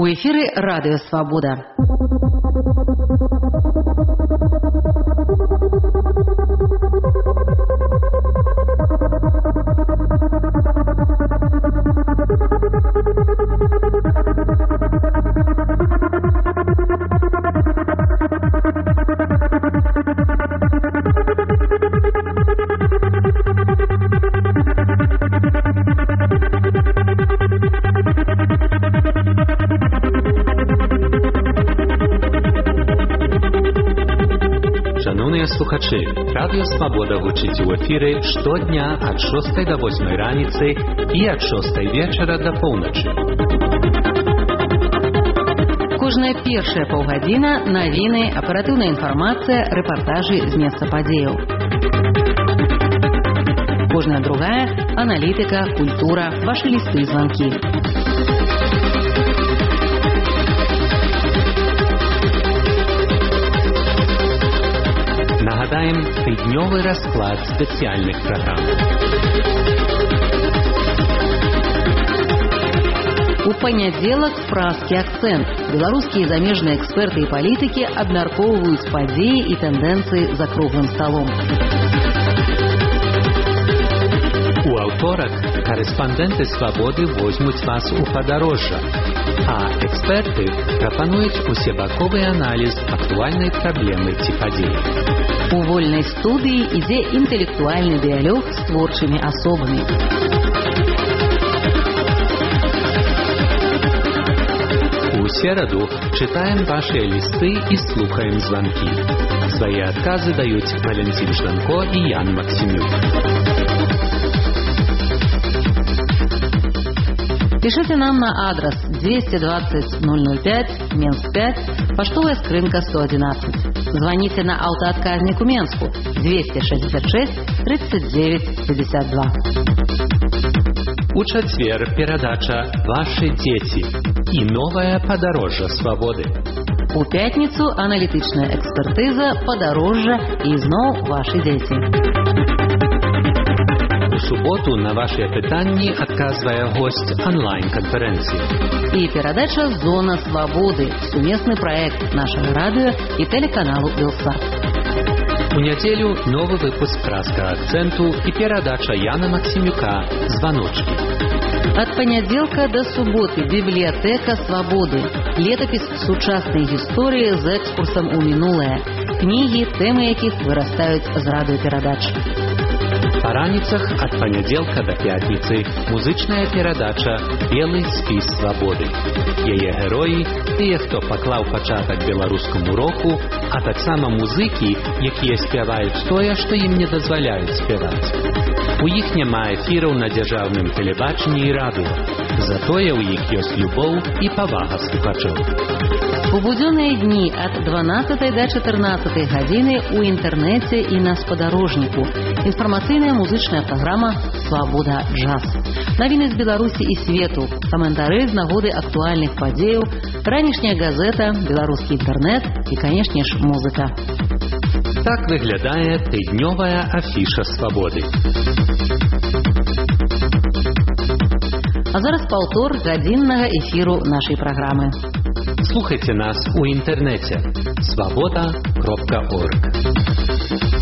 У эфире Радио Свобода. Слухачі, Радіо Свобода гучить у ефірі щодня від 6 до 8 раніці і від 6 вечора до полночі. Кожная першая паўгадзіна навіны, аператыўная інфармацыя, рэпартажы з месца падзеяў. Кожная другая аналітыка, культура, вашы лісты і званкі. Нагадаем тыднёвы расклад спецыяльных праграм. У панядзелак празкі акцэнт. Беларускія і замежныя эксперты і палітыкі абмяркоўваюць падзеі і тэндэнцыі за круглым сталом. У аўторак корэспандэнты Свабоды возьмуць вас у падарожжа, а эксперты прапануюць усебаковы аналіз актуальнай праблемы ці падзеі. У вольнай студыі ідзе інтэлектуальны дыялог з творчымі асобамі. У сераду чытаем вашыя лісты і слухаем званкі. Свае адказы даюць Валентин Жданко і Ян Максимюк. Пишите нам на адрес 220 005, Минск 5, поштовая скрынка 111. Звоните на автоотказник у Менску 266 39 52. У чацвер перадача «Ваши дети» и новое подорожжа свободы. У пятницу аналитичная экспертиза «Подорожжа» и зноў «Ваши дети». У суботу на ваши пытанні адказвае гость онлайн-конференции. И передача «Зона свободы» – суместный проект нашего радио и телеканалу «Белсат». У нядзелю новый выпуск «Праска акценту» и передача Яна Максимюка «Звоночки». От понеделька до субботы библиотека свободы. Летопись сучасной истории с экскурсом у минулое. Книги, темы яких вырастают з радиопередач. Па раніцах ад панядзелка да пятніцы музычная перадача «Белы спіс свабоды». Яе героі – тыя, хто паклаў пачатак беларускаму року, а таксама музыкі, якія спяваюць тое, што ім не дазваляюць спяваць. У іх няма эфіраў на дзяржаўным тэлебачанні і радыё. Затое ў іх ёсць любоў і павага слухачоў. У будзённыя дні ад 12 до 14 гадзіны у інтэрнэце і на спадарожніку. Інфармацыйная музычная праграма «Свабода джаз». Навіны з Беларусі і свету, каментары з нагоды актуальных падзеяў, ранішняя газета, беларускі інтэрнэт і, канешне ж, музыка. Так выглядае тыднёвая афіша свабоды. А зараз паўтор гадзіннага эфіру нашай праграмы. Слухайте нас у інтэрнэце свабода.орг.